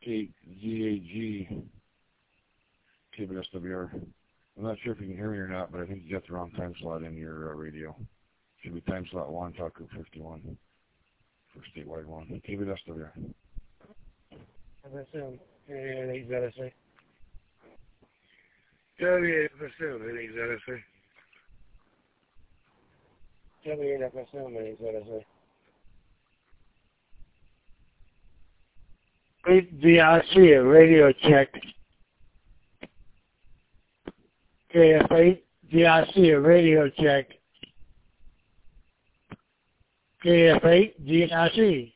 KZAG, KBSWR. I'm not sure if you can hear me or not, but I think you got the wrong time slot in your radio. Should be time slot 1, talk group 51 for statewide 1. KBSWR. FSM, NXZSA. WFSM, NXZSA. WFSM, NXZSA. DRC, radio check. KF8, DRC, radio check. KF8, DRC.